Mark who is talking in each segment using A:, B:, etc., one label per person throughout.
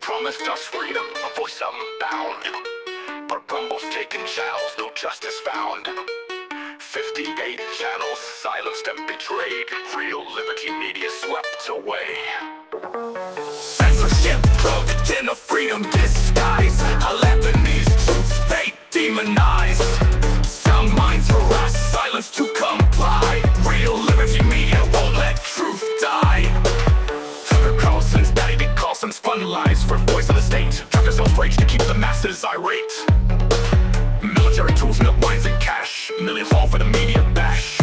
A: promised us freedom, a voice unbound. But Rumble's taken channels, no justice found. 58 channels silenced and betrayed. Real Liberty Media swept away. Censorship cloaked in a freedom disguise. A Lebanese truth they demonize. Sound minds harass, silence to comply. Real Liberty Media won't let truth die. Tucker Carlson's daddy Dick Carlson spun lies for voice of the state. Truckers sells rage to keep the masses irate. Military tools, milk wines and cash. Millions fall for the media bash.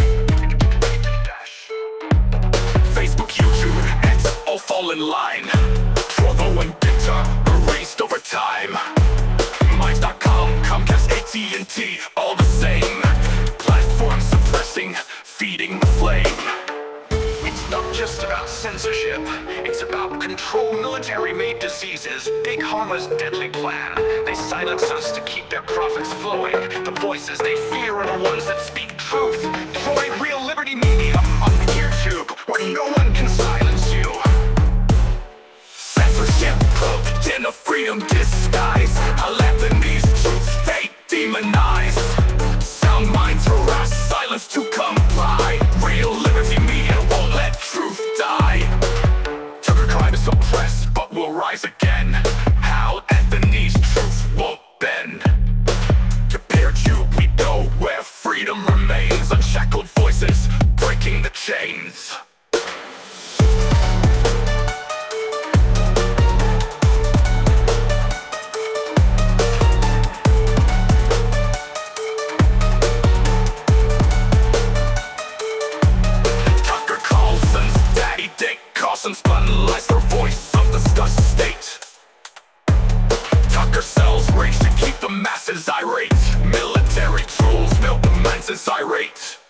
A: Facebook, YouTube, X all fall in line. Trovo and Twitter erased over time. Minds.com, Comcast, AT&T, all the same. Platforms suppressing, feeding the flame. It's not just about censorship, it's about control. Military-made diseases, big pharma's deadly plan. They silence us to keep their profits flowing. The voices they fear are the ones that speak truth. Join Real Liberty Media on YouTube, where no one can silence you. Censorship cloaked in a freedom disguise. A Lebanese truth they demonize. Sound minds harass, silence to comply. Real Liberty Media won't let truth die. Tucker crime is suppressed, but will rise again. Hal Anthony's truth won't bend. Compared to we go where freedom remains. Unshackled voices breaking the chains. Tucker Carlson's daddy Dick Carlson spun lies for voice of the disgust state. Tucker sells rage to keep the masses irate. Military tools milk the masses irate.